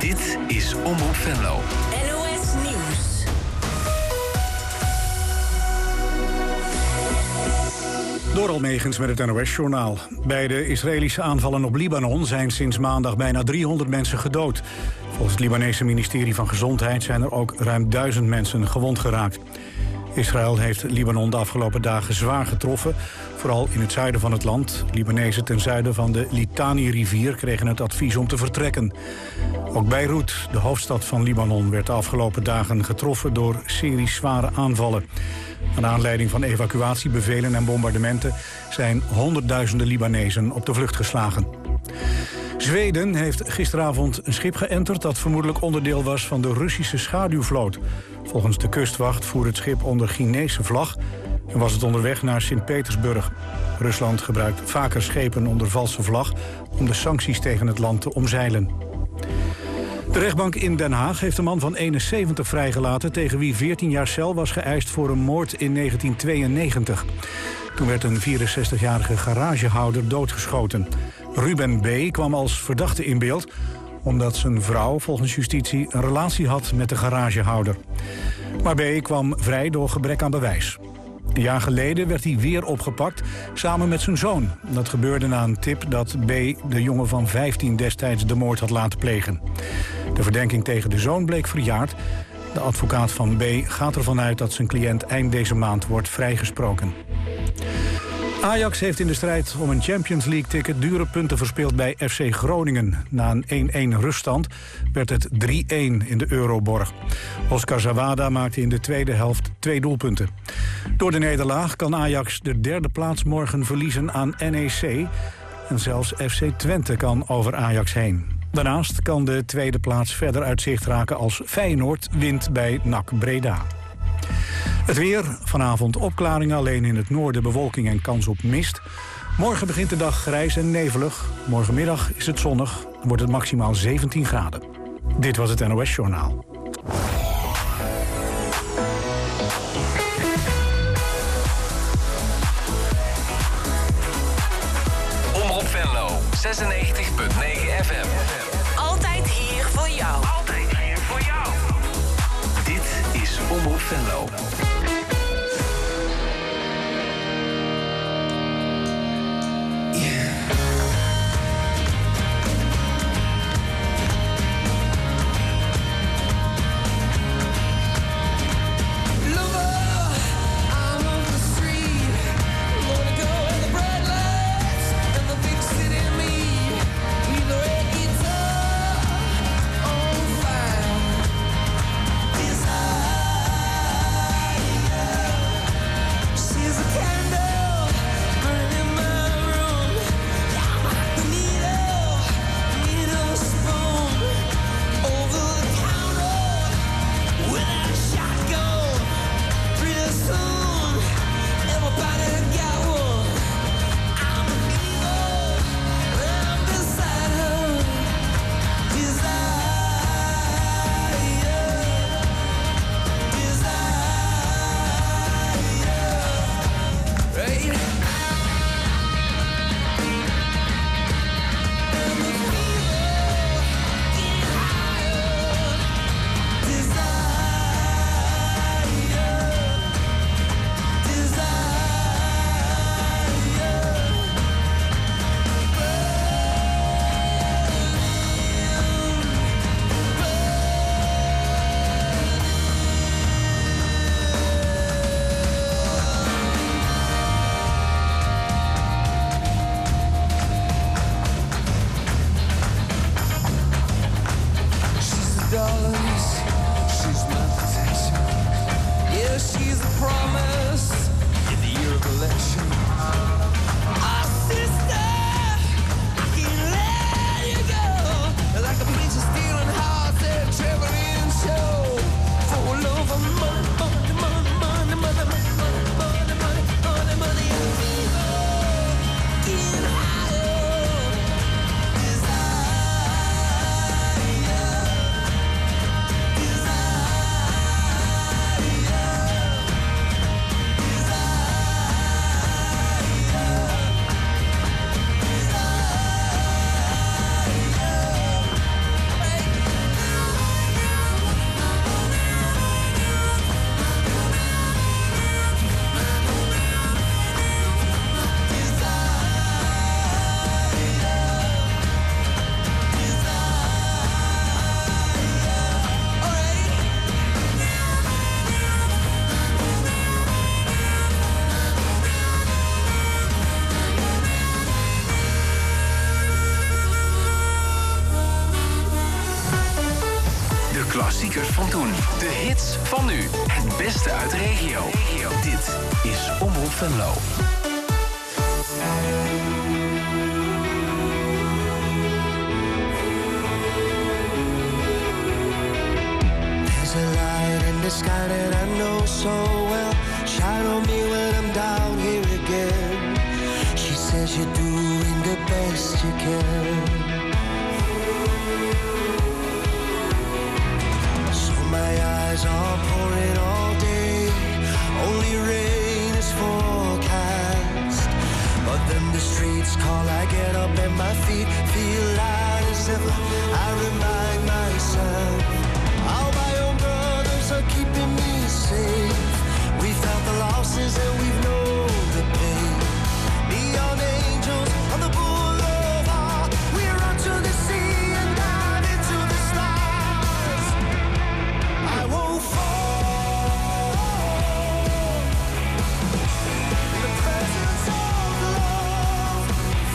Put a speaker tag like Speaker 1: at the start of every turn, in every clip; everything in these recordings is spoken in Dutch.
Speaker 1: Dit is Omroep Venlo.
Speaker 2: NOS Nieuws.
Speaker 3: Door Almegens met het NOS-journaal. Bij de Israëlische aanvallen op Libanon zijn sinds maandag bijna 300 mensen gedood. Volgens het Libanese ministerie van Gezondheid zijn er ook ruim 1000 mensen gewond geraakt. Israël heeft Libanon de afgelopen dagen zwaar getroffen. Vooral in het zuiden van het land. Libanezen ten zuiden van de Litani-rivier kregen het advies om te vertrekken. Ook Beirut, de hoofdstad van Libanon, werd de afgelopen dagen getroffen door series zware aanvallen. Aan aanleiding van evacuatiebevelen en bombardementen zijn honderdduizenden Libanezen op de vlucht geslagen. Zweden heeft gisteravond een schip geënterd dat vermoedelijk onderdeel was van de Russische schaduwvloot. Volgens de kustwacht voer het schip onder Chinese vlag en was het onderweg naar Sint-Petersburg. Rusland gebruikt vaker schepen onder valse vlag om de sancties tegen het land te omzeilen. De rechtbank in Den Haag heeft een man van 71 vrijgelaten tegen wie 14 jaar cel was geëist voor een moord in 1992. Toen werd een 64-jarige garagehouder doodgeschoten. Ruben B. kwam als verdachte in beeld omdat zijn vrouw volgens justitie een relatie had met de garagehouder. Maar B. kwam vrij door gebrek aan bewijs. Een jaar geleden werd hij weer opgepakt, samen met zijn zoon. Dat gebeurde na een tip dat B. de jongen van 15 destijds de moord had laten plegen. De verdenking tegen de zoon bleek verjaard. De advocaat van B. gaat ervan uit dat zijn cliënt eind deze maand wordt vrijgesproken. Ajax heeft in de strijd om een Champions League-ticket dure punten verspeeld bij FC Groningen. Na een 1-1 ruststand werd het 3-1 in de Euroborg. Oscar Zawada maakte in de tweede helft 2 doelpunten. Door de nederlaag kan Ajax de derde plaats morgen verliezen aan NEC. En zelfs FC Twente kan over Ajax heen. Daarnaast kan de tweede plaats verder uit zicht raken als Feyenoord wint bij NAC Breda. Het weer, vanavond opklaringen, alleen in het noorden bewolking en kans op mist. Morgen begint de dag grijs en nevelig. Morgenmiddag is het zonnig en wordt het maximaal 17 graden. Dit was het NOS Journaal.
Speaker 1: Omroep Venlo, 96.9 FM.
Speaker 2: Altijd hier voor jou.
Speaker 1: Altijd hier voor jou. Dit is Omroep Venlo. klassiekers van toen. De hits van nu. Het beste uit de regio. Dit is Omroep Venlo.
Speaker 4: There's a light in the sky that I know so well. Shine on me when I'm down here again. She says you're doing the best you can. So my eyes are pouring all day. Only rain is forecast. But then the streets call, I get up and my feet feel light as ever. I remind myself how my own brothers are keeping me safe. We felt the losses and we've known the pain. Neon angels on the boulevard. We run to the sea and dive into the stars. I won't fall in the presence of love.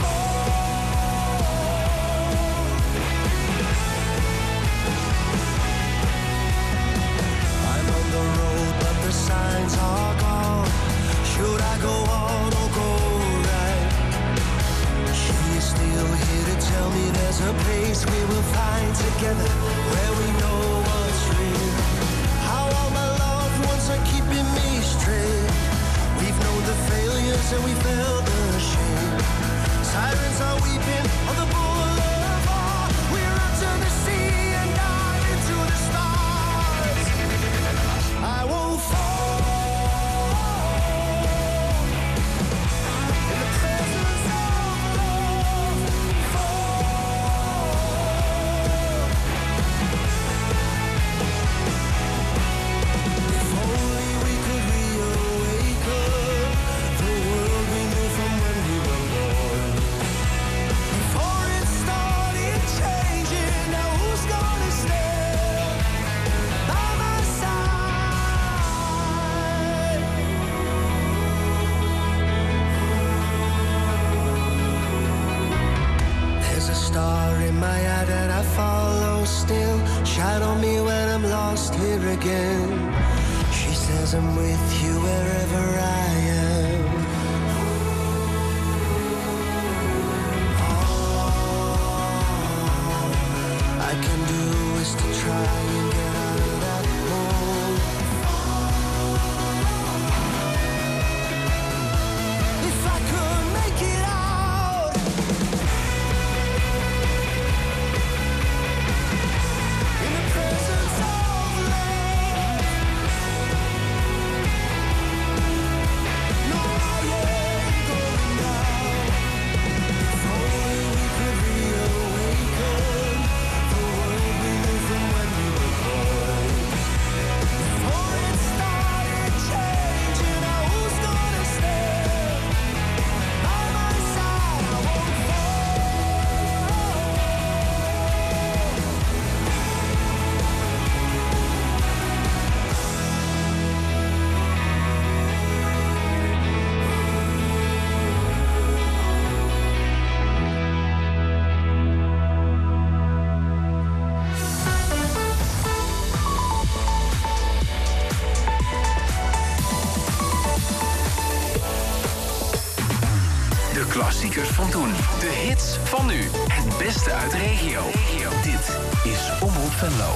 Speaker 4: I'm on the road, but the signs are gone. Should I go on or go right? She is still here to tell me there's a place we will find together, where we know what's real. How all my loved ones are keeping me straight. We've known the failures and we felt the shame. Sirens are weeping on the boulevard. We run to the sea and dive into the stars. I won't fall in the presence of love. If only we could reawaken the world we knew from when we were born. Before it started changing, now who's gonna stand by my side? There's a star in my eye that I follow still. Shine on me when I'm lost here again. She says I'm with you wherever I am. All I can do is to try and get out of that hole. If I could make it out, in the presence of love. No, I ain't going down. If only we could reawaken the world we knew from when we were boys. Before it started changing, now who's gonna stand by my side? I won't fall.
Speaker 1: De klassiekers van toen. De hits van nu. Het beste uit de regio. Dit is Omroep Venlo.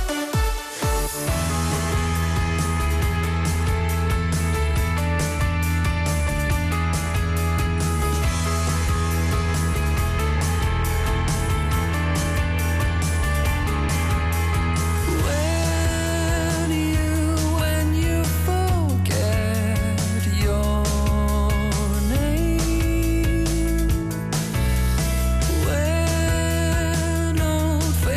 Speaker 4: When you forget your name, when old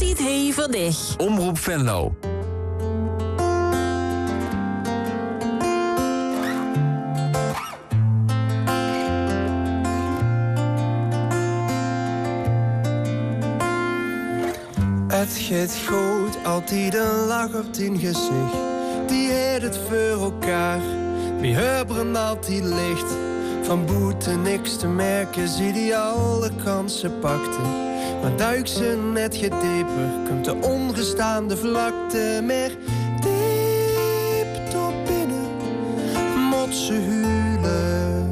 Speaker 2: altijd hier voor dich.
Speaker 1: Omroep Venlo.
Speaker 4: Het gaat goed, altijd een lach op tien gezicht. Die heeft het voor elkaar. Wie hubberen altijd licht. Van boete niks te merken, zie die alle kansen pakte. Maar duik ze net gedieper, komt de ongestaande vlakte meer diep tot binnen. Mot ze huilen.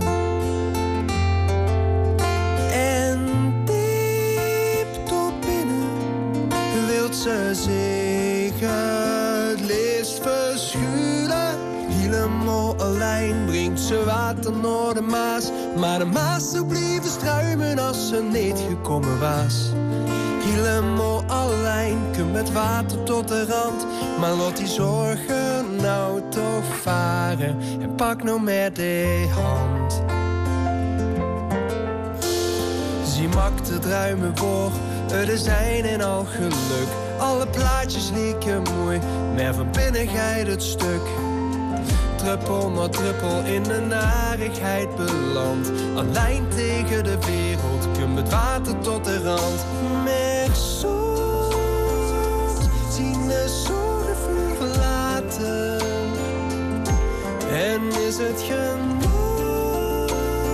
Speaker 4: En diep tot binnen wilt ze zich het liefst verschuilen. Helemaal alleen brengt ze water naar de Maas. Maar de Maas zou blijven struimen als ze niet gekomen was. Helemaal alleen komt het water tot de rand. Maar laat die zorgen nou toch varen. En pak nou met de hand. Zie maakt het ruime voor. Er zijn en al geluk. Alle plaatjes lieken mooi. Maar van binnen gaat het stuk. Druppel na druppel in de narigheid beland. Alleen tegen de wereld komt het water tot de rand. Maar soms zien de zorgen verlaten. En is het genoeg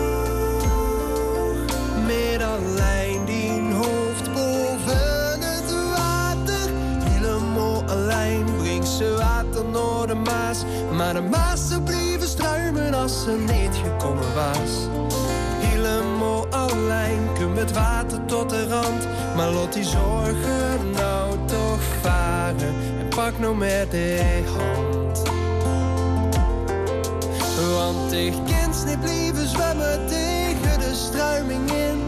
Speaker 4: met alleen die hoofd boven het water. Helemaal alleen brengt ze water naar de Maas. Maar de Maas zou blijven struimen als ze niet gekomen was. Helemaal alleen komt het water tot de rand. Maar laat die zorgen nou toch varen. En pak nou met de hand. Want ik kan niet blijven zwemmen tegen de struiming in.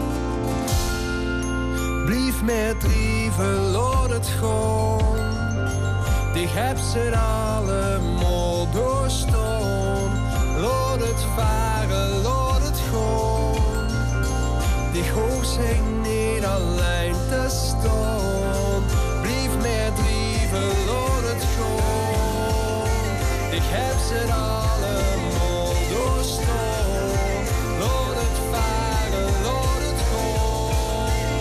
Speaker 4: Blijf met drieven, laat het gewoon. Ik heb ze allemaal doorstaan. Laat het varen, laat het gaan. Ik hoef zich niet alleen te staan. Blijf met drieven, laat het gaan. Ik heb ze allemaal doorstaan. Laat het varen, laat het gaan.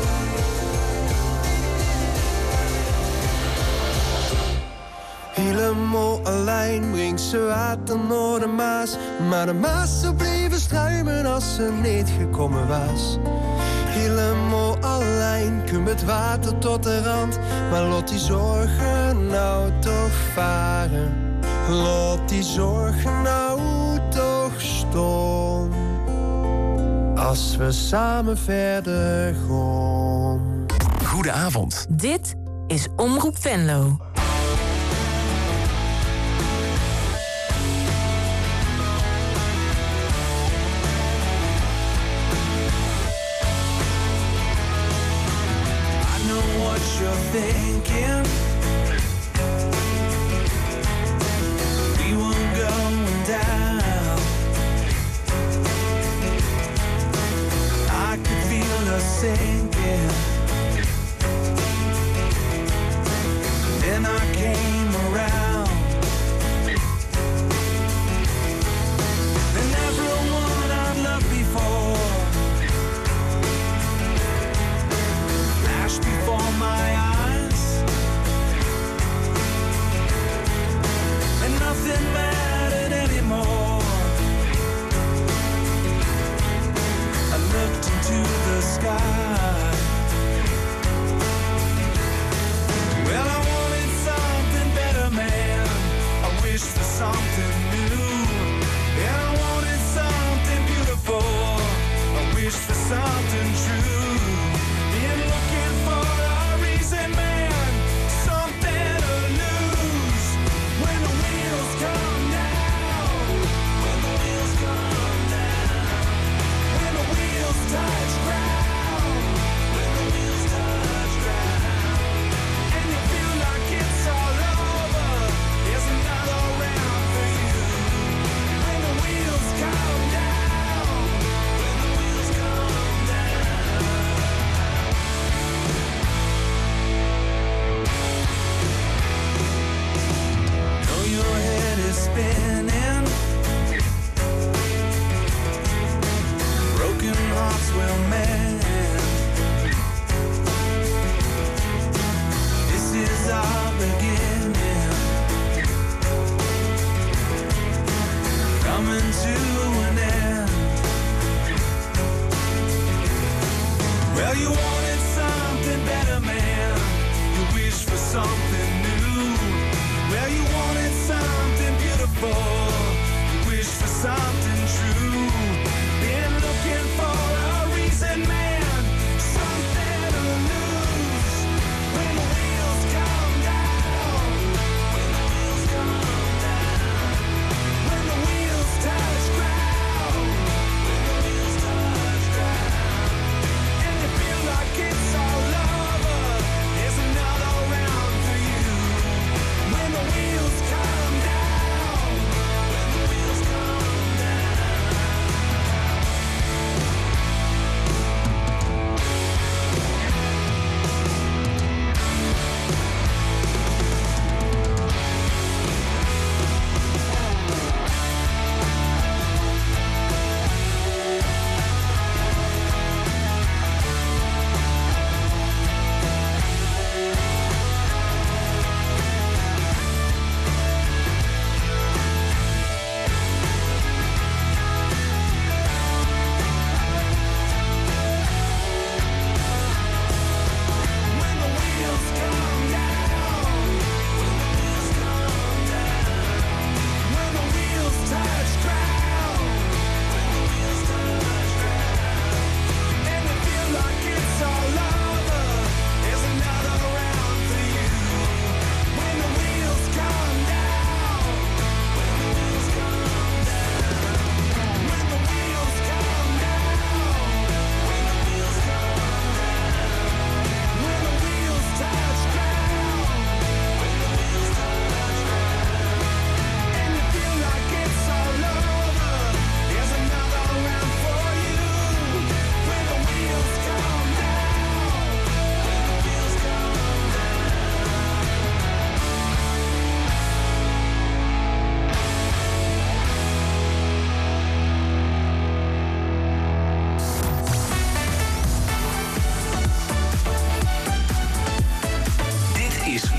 Speaker 4: Helemaal alleen brengt ze water naar de Maas. Maar de Maas zou blijven struimen als ze niet gekomen was. Helemaal alleen komt het water tot de rand. Maar laat die zorgen nou toch varen. Laat die zorgen nou toch staan. Als we samen verder gaan.
Speaker 1: Goedenavond.
Speaker 2: Dit is Omroep Venlo.
Speaker 5: You're thinking we were going down. I could feel us sinking. Then I came around. And everyone I've loved before flashed before my eyes, and nothing mattered anymore. I looked into the sky.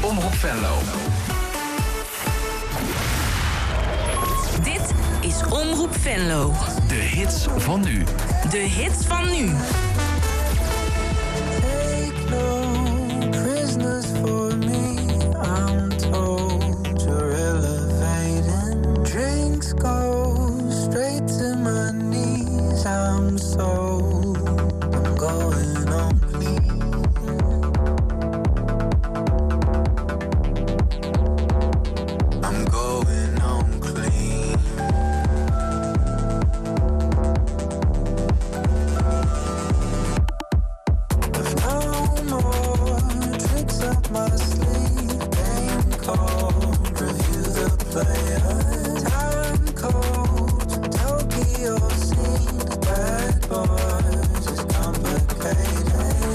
Speaker 1: Omroep Venlo.
Speaker 2: Dit is Omroep Venlo.
Speaker 1: De hits van nu.
Speaker 2: De hits van nu.
Speaker 6: Take no prisoners for me. I'm told you're elevating. Drinks go straight to my knees. I'm going on clean. I'm going on clean. I've no more tricks up my sleeve. Game called, review the player. Time code, Tokyo scene. Bad boys is complicated.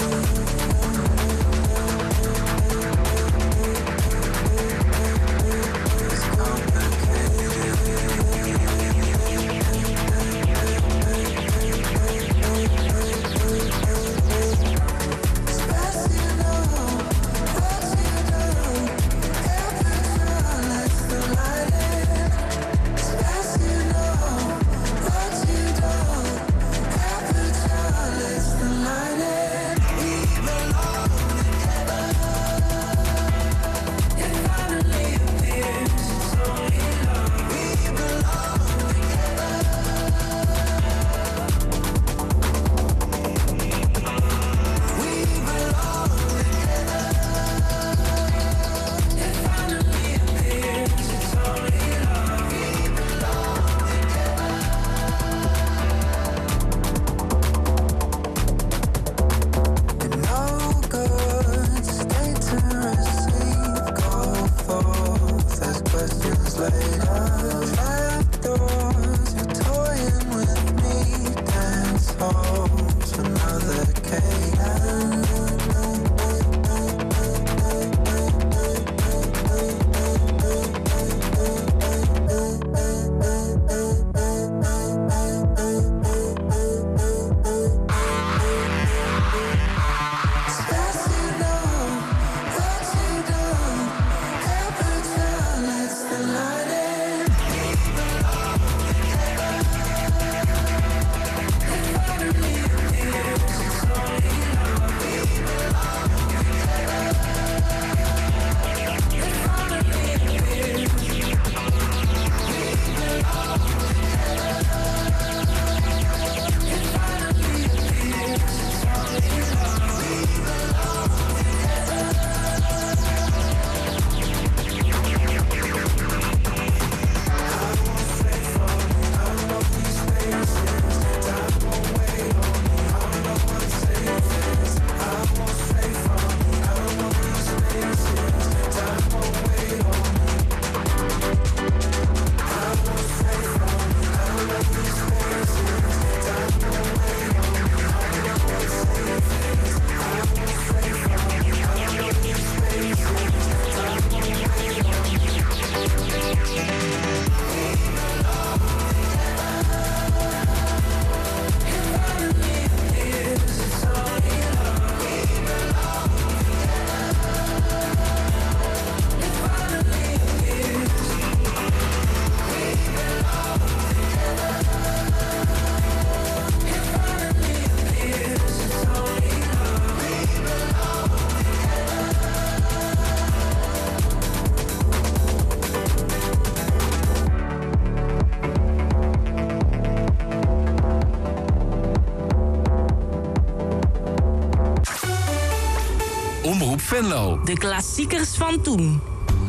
Speaker 1: Omroep Venlo.
Speaker 2: De klassiekers van toen.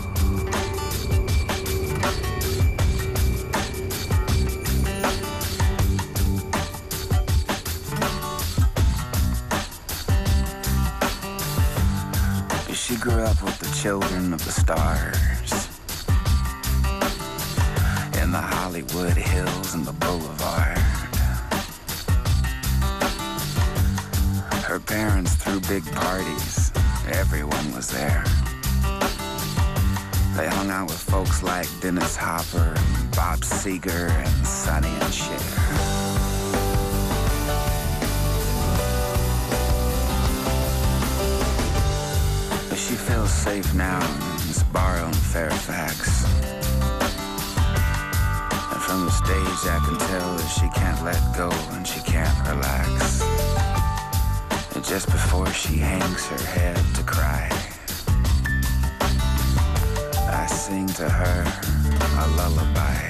Speaker 6: She grew up with the children of the stars in the Hollywood Hills and the Boulevard. Her parents threw big parties. Everyone was there. They hung out with folks like Dennis Hopper and Bob Seger and Sonny and Cher. But she feels safe now in this bar on Fairfax. And from the stage I can tell that she can't let go and she can't relax. And just before she hangs her head to cry, I sing to her a lullaby.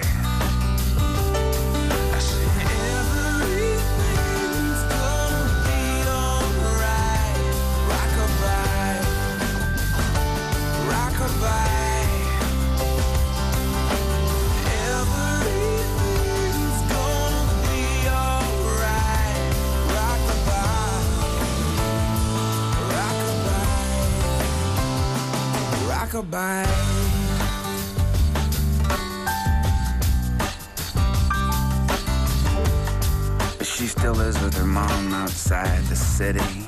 Speaker 5: Rockabye.
Speaker 6: She still lives with her mom outside the city,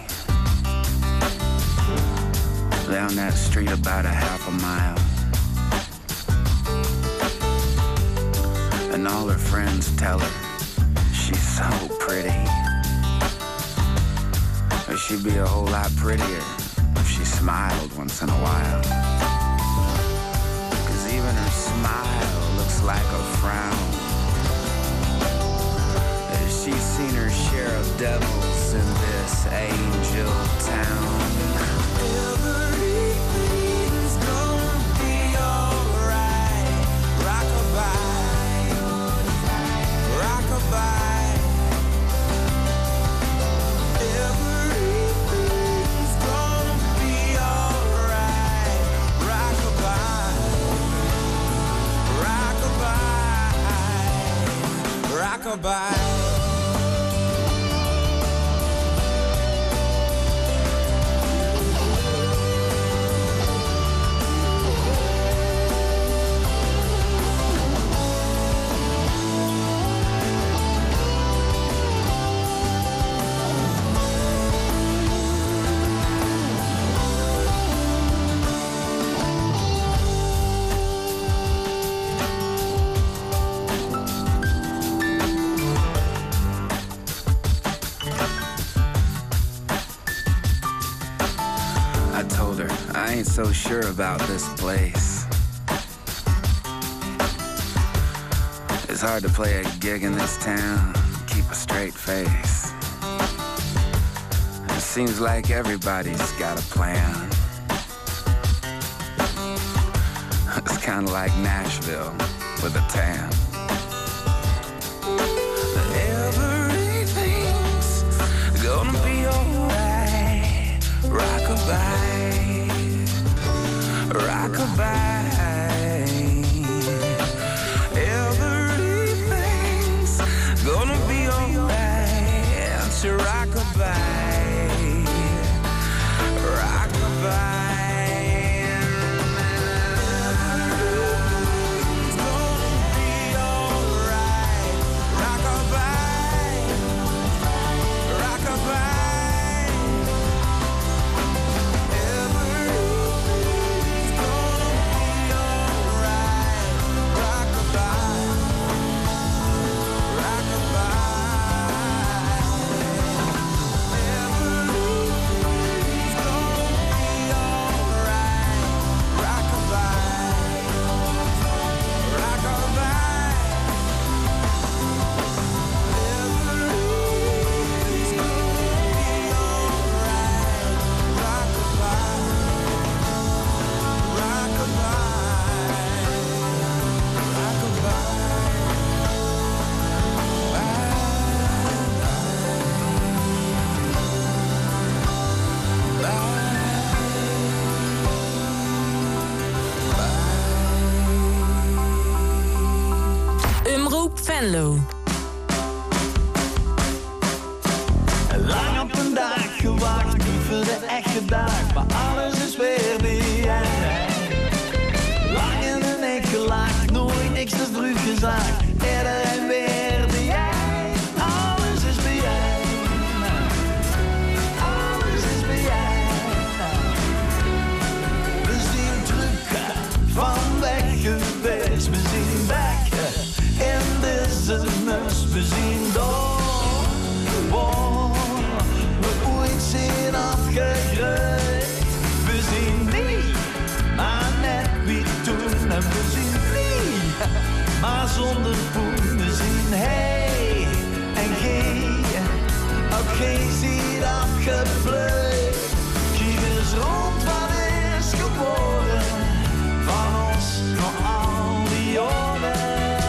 Speaker 6: down that street about a half a mile. And all her friends tell her she's so pretty, but she'd be a whole lot prettier if she smiled once in a while. 'Cause even her smile looks like a frown. She's seen her share of devils in this angel town.
Speaker 5: Everything's gonna be alright. Rockabye, rockabye. Everything's gonna be alright. Rockabye, rockabye, rockabye.
Speaker 6: I ain't so sure about this place. It's hard to play a gig in this town, keep a straight face. It seems like everybody's got a plan. It's kind of like Nashville with a tan. Everything's gonna be alright. Rockabye, rockabye. Everything's gonna be alright. It's rockabye, rockabye.
Speaker 2: Venlo.
Speaker 7: Lang op een dag gewacht, niet voor de echte dag, maar alles is weer bij jij. Lang in een nek gelacht, nooit niks te vroeg gezegd, iedereen weer bij jij. Alles is bij jij, alles is bij jij. We zien terug van weg geweest, we zien back in deze maar zonder poen. We zien hey en G, ook G ziet afgepleurd. Kijk eens rond, wat is geboren van ons nog al die jaren.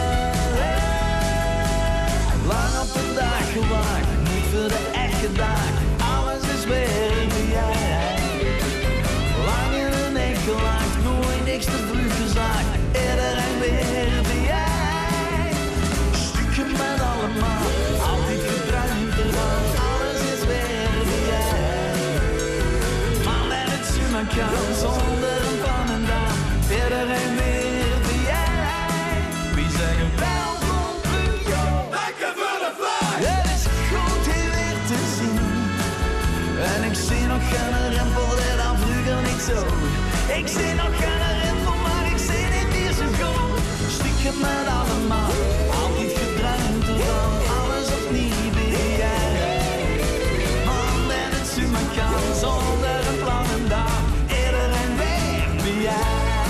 Speaker 7: Lang op de dag gewacht, niet voor de echte dag, alles is weer wie jij. Lang in een nek gelacht, nooit niks te vroeg gezegd, iedereen weer wie jij. Stukken met allemaal, altijd gedruimd ervan, alles is weer wie jij. Maar net het zomaar kan, zonder een plan en dan, iedereen weer wie jij. Wie zeggen welkom terug, joh. Lekker voor de fly. Het is goed hier weer te zien. En ik zie nog geen rempel, dit dan vroeger niet zo. Ik zie nog geen rempel, maar ik zie niet meer zo goed. Stiekem met allemaal, altijd gedruimd ervan, alles opnieuw weer jij. Man, en het zie maar kan, zonder een plan en dan, iedereen weer wie jij.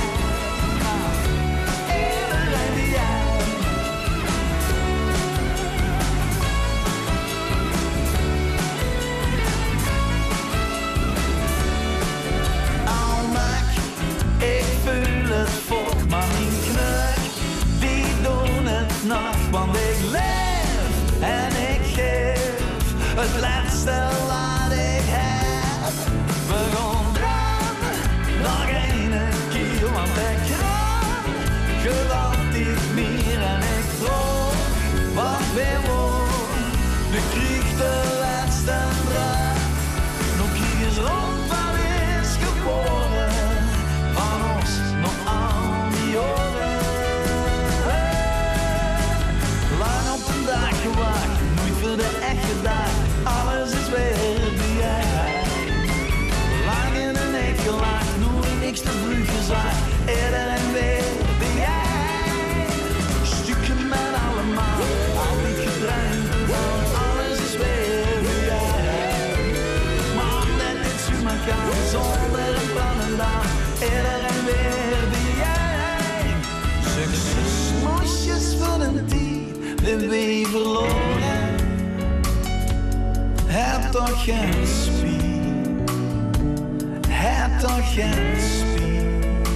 Speaker 7: Iedereen wie jij. Ik voel het volk, maar mijn kneuk, die doen het nog. Want ik leef en ik geef het laatste wat ik heb. We gaan dan nog een keer, want ik kan gewoon niet meer. En ik droom wat weer wordt, de krieg de laatste draad. Nog kijk eens rond, wat is geboren van ons nog al die jaren. Lang op een dag gewacht, nooit voor de echte dag, alles is weer wie jij. Lang in een nek gelacht, nooit niks te vroeg gezegd, iedereen weer wie jij. Stukken met allemaal, altijd gedruimd ervan, alles is weer wie jij. Maar net niet zo maar kan, zonder een plan en dan, iedereen weer wie jij. Succesmosjes van een tijd, de wee verloren. Heb toch geen spier, heb toch geen spier.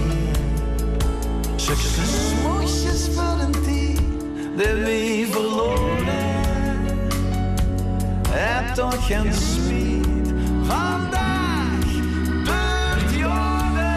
Speaker 7: Succesmosjes van een tijd, de wee verloren. Heb toch geen spier, vandaag duurt jaren.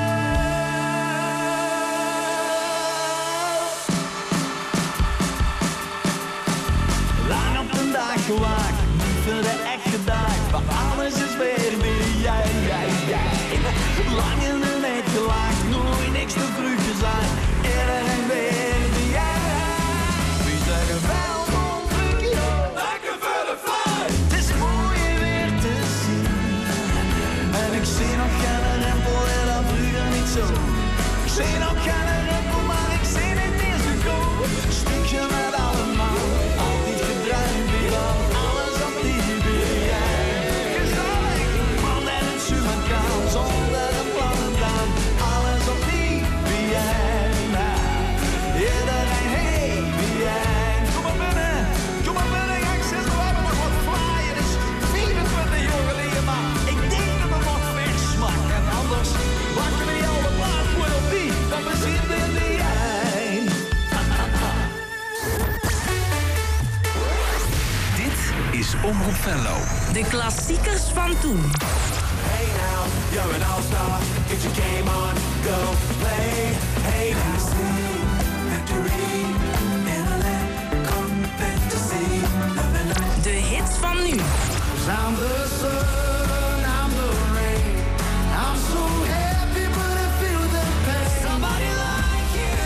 Speaker 7: Lang op een dag gewacht, niet voor de echte dag, maar alles is weer wie jij. Lang in de nek gelacht, nooit niks te vroeg gezegd, iedereen weer wie jij. Wie zeggen welkom terug, joh. Lekker voor de fly. Het is mooi weer te zien. En ik zie nog geen rempel, en dat vroeger niet zo. Ik zie nog geen rempel, maar ik zie niet meer zo goed. Stukje met allemaal, altijd gedruimd weer van, alles op die weer jij. Gezellig, man en het zuur kan, zonder een plan en dan, alles op die wie jij. Iedereen hey wie jij. Kom maar binnen, ja, ik zeg, we hebben nog wat fly. Het is 24 jaar geleden, maar ik denk dat we nog weer smak. En anders wakken we die oude plaat voor op die, dan bezien we wie jij.
Speaker 1: Dit is Omroep Venlo.
Speaker 2: De klassiekers van toen.
Speaker 5: Hey now, you're an all-star. Get your game on, go play. Hey now, victory in a land come fantasy.
Speaker 2: De hits van nu.
Speaker 5: I'm the sun, I'm the rain. I'm so happy, but I feel the pain. Somebody like you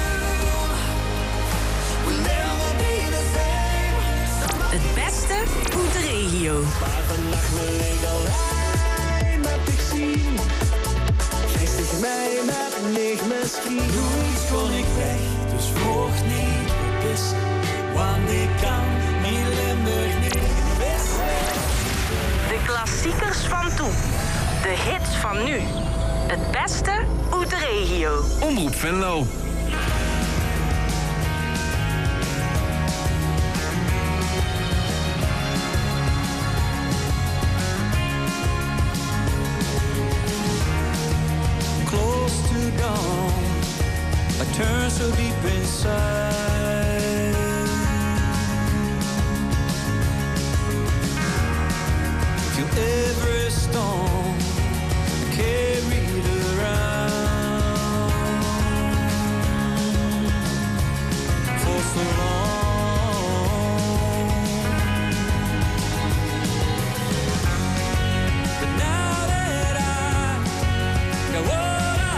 Speaker 5: will never be the same.
Speaker 2: Het beste uit de regio.
Speaker 5: Maar vannacht mijn regelijn met ik zien. Geestig mij met licht misschien. Doe iets kon ik weg, dus volg niet op is. Want ik kan niet Limburg niet wisten.
Speaker 2: De klassiekers van toen. De hits van nu. Het beste uit de regio.
Speaker 1: Omroep Venlo.
Speaker 5: turn so deep inside. Feel every storm carried around for so long. But now that I got what I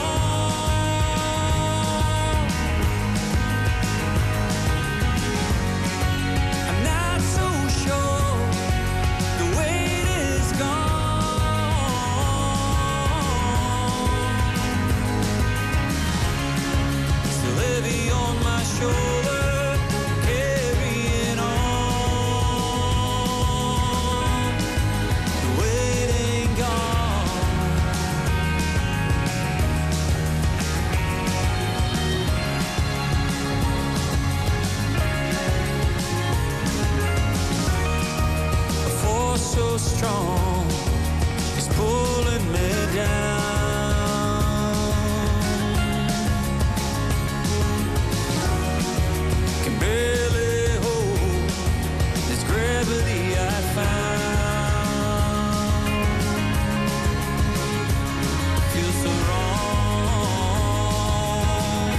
Speaker 5: want, I'm not so sure the weight is gone. Still heavy on my shoulder, carrying on. The weight ain't gone. A force so strong is pulling me down. Can barely hold this gravity I found. Feels so wrong.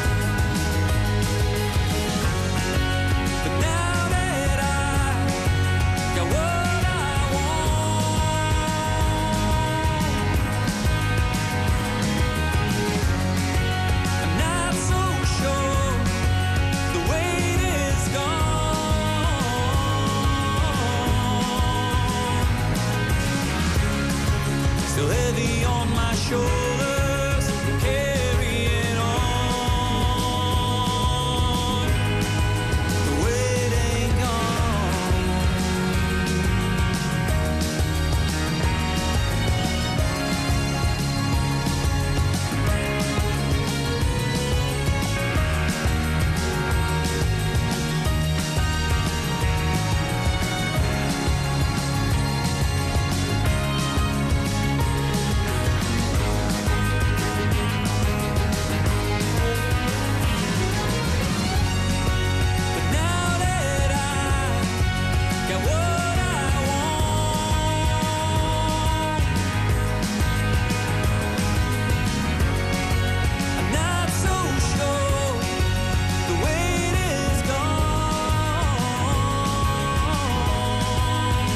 Speaker 5: But now that I got what I want, I'm not so sure the weight is gone. Still heavy on my shoulders, carrying on. The weight ain't gone. But now that I got what I want, I'm not so sure the weight is gone.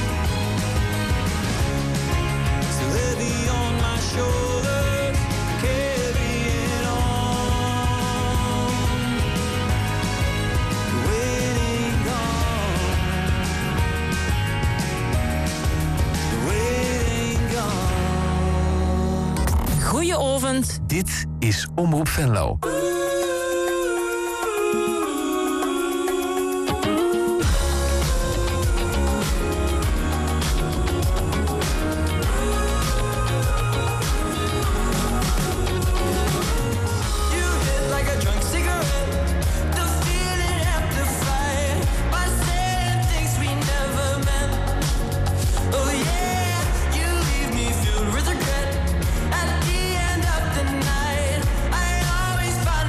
Speaker 5: Still heavy on my shoulders, carrying on. The weight ain't gone. The weight ain't gone.
Speaker 2: Goedenavond.
Speaker 1: Dit is Omroep Venlo.
Speaker 5: You hit like a drunk cigarette. The feeling amplified by saying things we never meant. Oh yeah, you leave me filled with regret. At the end of the night, I always find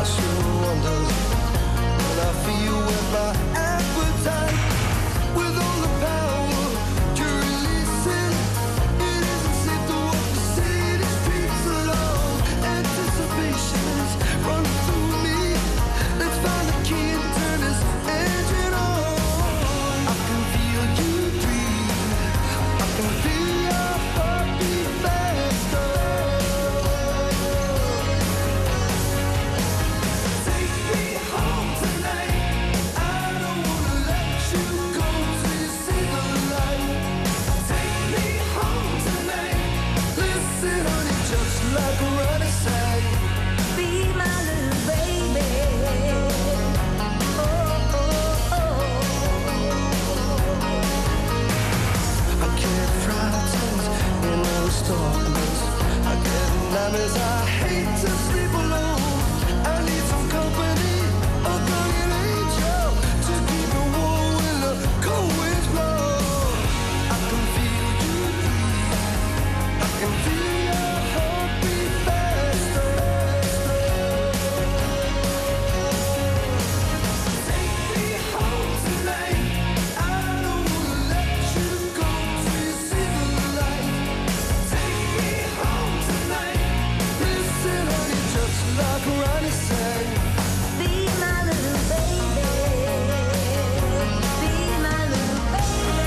Speaker 4: I sure wonder when I feel with my appetite, with all the power you're releasing. It isn't safe to walk the city streets alone. Anticipation is running through me. Let's find the key and turn this engine on. I can feel you breathe. I can feel your heartbeat faster. Take me home tonight. I don't wanna let you go till you see the light. Take me home tonight. Listen, honey, just like a running sight.
Speaker 8: Be my little baby.
Speaker 4: I get frightened in those darkness. I get nightmares. I hate to sleep alone. I need some company, a guardian angel to keep me warm when the cold winds blow. I can feel you breathe. I can feel your heartbeat faster. Take me home tonight. I don't wanna let you go till you see the light. Take me home tonight. Listen, honey, just like Ronnie sang.
Speaker 8: Be my little baby. Be my little baby.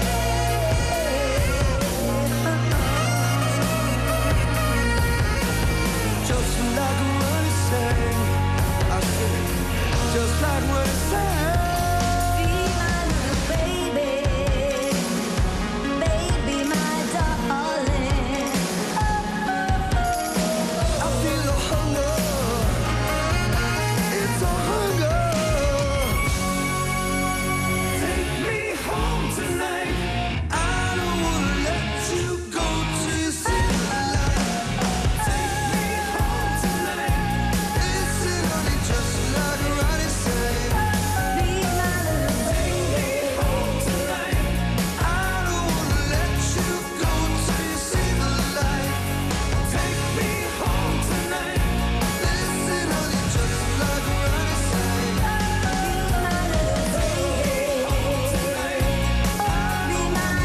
Speaker 4: Just like Ronnie sang. I said, just like Ronnie sang.
Speaker 8: Be my little baby. Baby, my darling.
Speaker 4: I feel the hunger. It's a hunger. Take me home tonight. I don't wanna let you go till you see the light. Take me home tonight. Listen, honey, just like Ronnie said.
Speaker 8: Be my little baby.
Speaker 4: Home tonight. I don't wanna let you go till you see the light. Take me home tonight. Listen, honey, just like Ronnie said.
Speaker 8: Be my little baby. Be my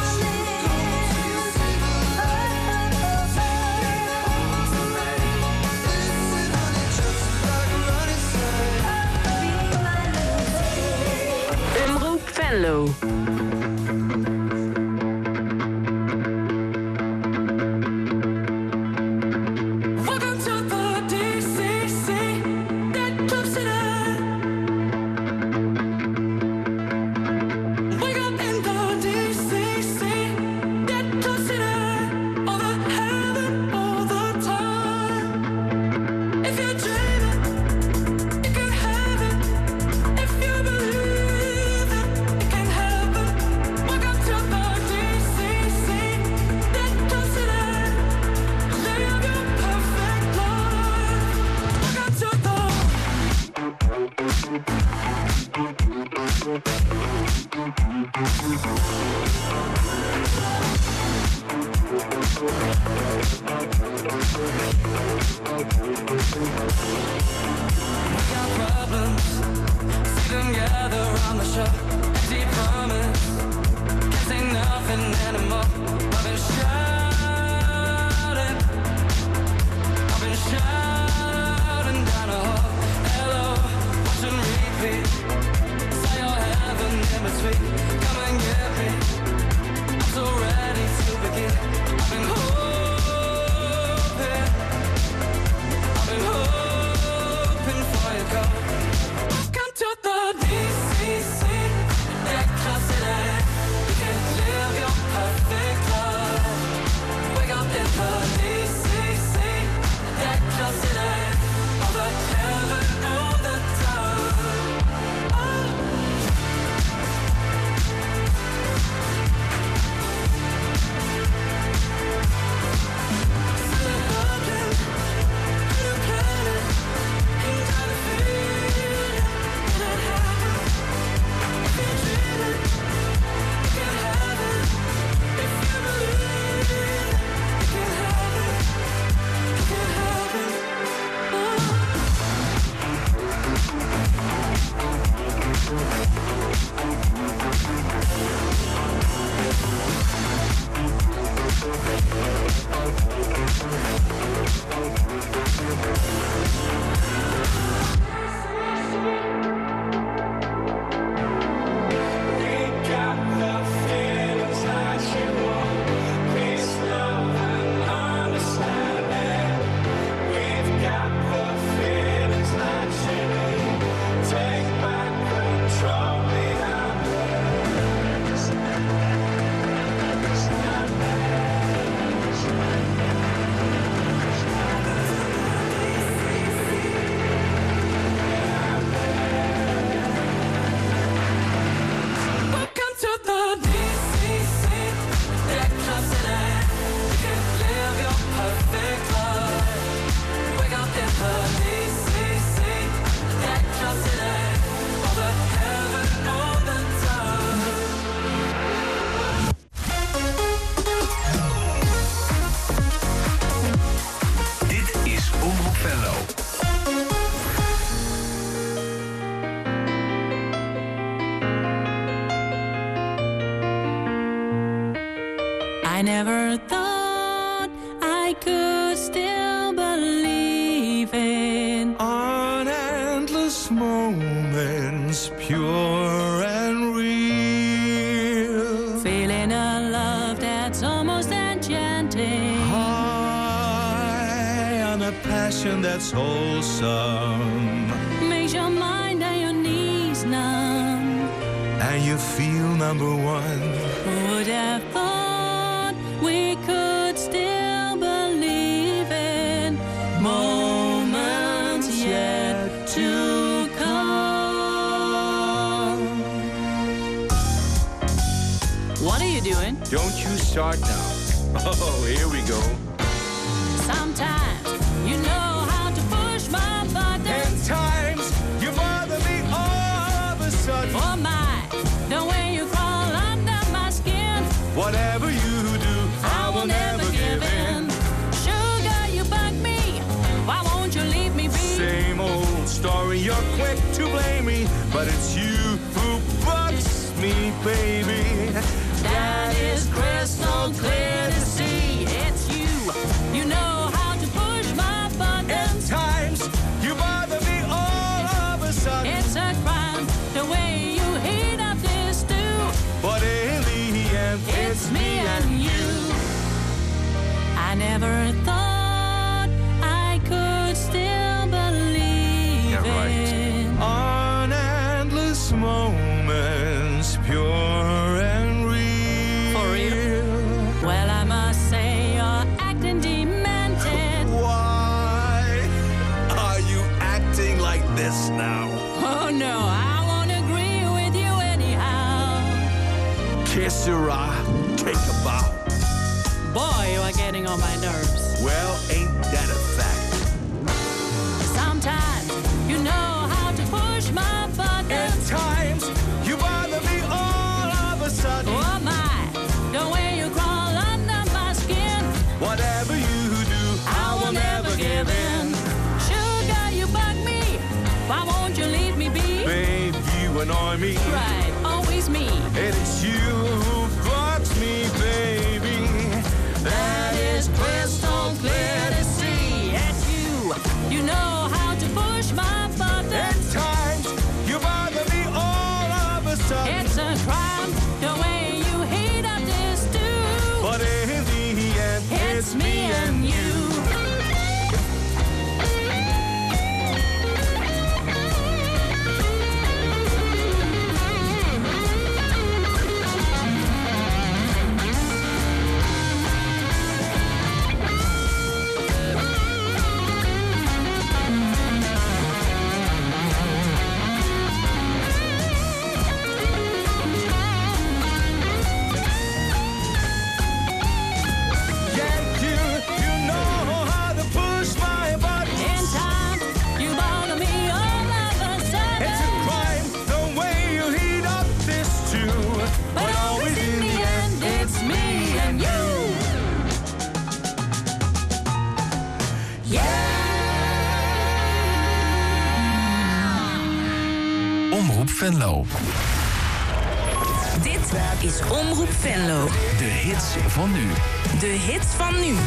Speaker 2: Omroep Venlo.
Speaker 5: Welcome to the DCC, that Club City. Wake up in the DCC, that Club City. All the heaven, all the time. If you're dreaming, you can have it. If you believe it, it can happen. Welcome to the DCC, that Club City. Live your perfect life. Welcome to the We got problems, see them gather around the shore. Empty promise, can't say nothing anymore. I've been shouting down a hall. Hello, watch and repeat. Say your heaven in between. Come and get me, I'm so ready to begin. I've been hoping for your call. Welcome to the DCC.
Speaker 9: I never thought I could still believe in
Speaker 5: on endless moments, pure and real.
Speaker 9: Feeling a love that's almost enchanting.
Speaker 5: High on a passion that's wholesome.
Speaker 9: Makes your mind and your knees numb.
Speaker 5: And you feel number one.
Speaker 9: Who would have thought we could still believe in moments yet to come? What are you doing?
Speaker 5: Don't you start now. Oh, here we go.
Speaker 9: Sometimes you know how to push my buttons.
Speaker 5: And times you bother me all of a sudden.
Speaker 9: Oh my, the way you crawl under my skin.
Speaker 5: Whatever you do, I will never give in.
Speaker 9: Sugar, you bug me. Why won't you leave me be?
Speaker 5: Same old story, you're quick to blame me, but it's you who bugs me, baby.
Speaker 9: That is crystal clear to see. It's you. You know how to push my buttons.
Speaker 5: And times you bother me all of a sudden.
Speaker 9: It's a crime the way you heat up this stew.
Speaker 5: But in the end,
Speaker 9: It's me and you. I never thought I could still believe
Speaker 5: Yeah, right.
Speaker 9: in
Speaker 5: on endless moments, pure and real.
Speaker 9: For real? Well, I must say you're acting demented.
Speaker 5: Why are you acting like this now?
Speaker 9: Oh no, I won't agree with you anyhow.
Speaker 5: Que sera, take a bow.
Speaker 9: Boy, you are getting on my nerves.
Speaker 5: Well, ain't that a fact?
Speaker 9: Sometimes you know how to push my
Speaker 5: And
Speaker 9: buttons.
Speaker 5: times you bother me all of a sudden.
Speaker 9: Oh my, the way you crawl under my skin.
Speaker 5: Whatever you do,
Speaker 9: I will never give in. Sugar, you bug me. Why won't you leave me be?
Speaker 5: babe, you annoy me.
Speaker 9: Right, always me.
Speaker 5: And it's you who bugs me, baby.
Speaker 9: That is crystal clear to see. It's you. You know how to push my
Speaker 5: And
Speaker 9: buttons.
Speaker 5: times you bother me all of a sudden.
Speaker 9: It's a crime the way you heat up this stew.
Speaker 5: But in the end,
Speaker 9: It's me and you.
Speaker 5: yeah, you know how to push my buttons.
Speaker 9: In time, you bother me all of a
Speaker 5: It's a
Speaker 9: sudden.
Speaker 5: crime the way you heat up this stew.
Speaker 9: But always in the end, it's me and you.
Speaker 1: Omroep Venlo.
Speaker 2: Dit is Omroep Venlo.
Speaker 1: De hits van nu.
Speaker 2: De hits van nu.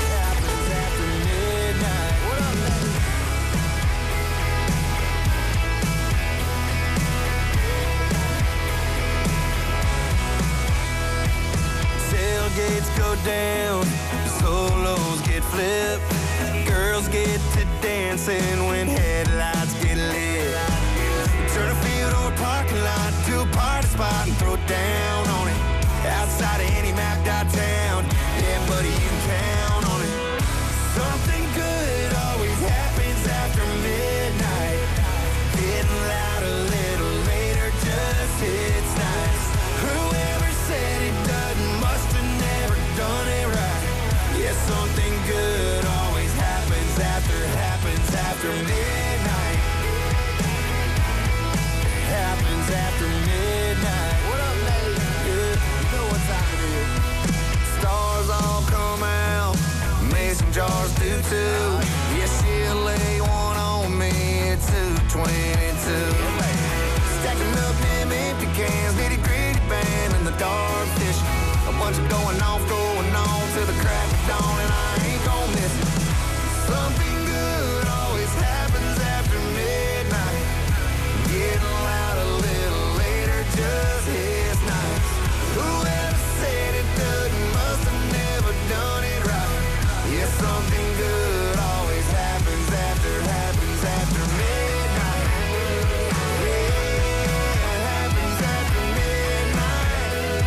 Speaker 4: Tailgates go down, solos get flipped, girls get to dancing when headlights get lit. Turn a field or a parking lot to a party spot and throw down on it. Outside of any mapped out town, yeah, buddy, you can count on it. Something good always happens after midnight. Getting loud a little later just hits nice. Whoever said it doesn't must have never done it right. Yeah, something good always happens after midnight. Happens after midnight. What up, lady? Yeah, you know what time it is. Stars all come out, mason jars do too. Yeah, she'll lay one on me at 2:22. Stacking up them empty cans, nitty gritty band in the dark fishing. A bunch of going off, going
Speaker 6: till the crack of dawn, and I ain't gon' miss it. Something good always happens after midnight. Getting loud a little later just is nice. Whoever said it doesn't must have never done it right. Yeah, something good always happens after midnight. Yeah, it happens after midnight.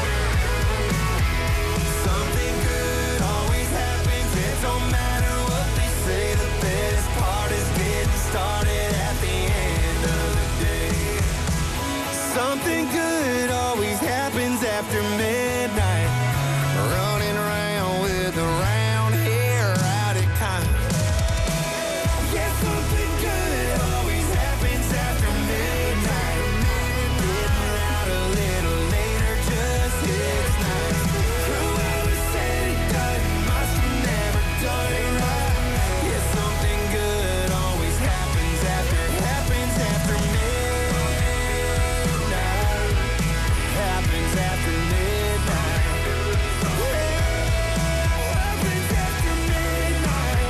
Speaker 6: Something good always happens. It don't matter what they say. The best part is getting started at the end of the day. Something good always happens after midnight. Running around with the round hair out of time. Yeah, something good always happens after midnight. Getting out a little later just hits nice. Whoever said it doesn't must have never done it right. Yeah, something good always happens after midnight. Happens after midnight. Happens after midnight.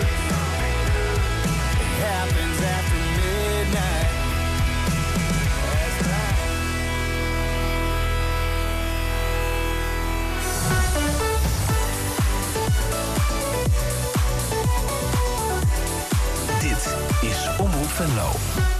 Speaker 6: Happens after midnight. That's right.
Speaker 1: Dit is Omroep Venlo.